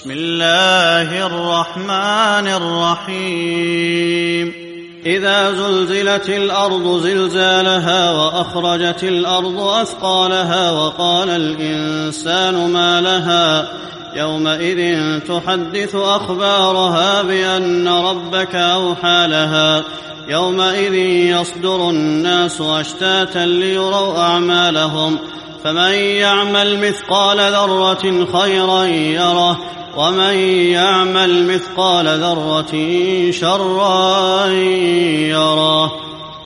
بسم الله الرحمن الرحيم إذا زلزلت الأرض زلزالها وأخرجت الأرض أثقالها وقال الإنسان ما لها يومئذ تحدث أخبارها بأن ربك أوحى لها يومئذ يصدر الناس أشتاتا ليروا أعمالهم فمن يعمل مثقال ذرة خيرا يره ومن يعمل مثقال ذرة شرا يره.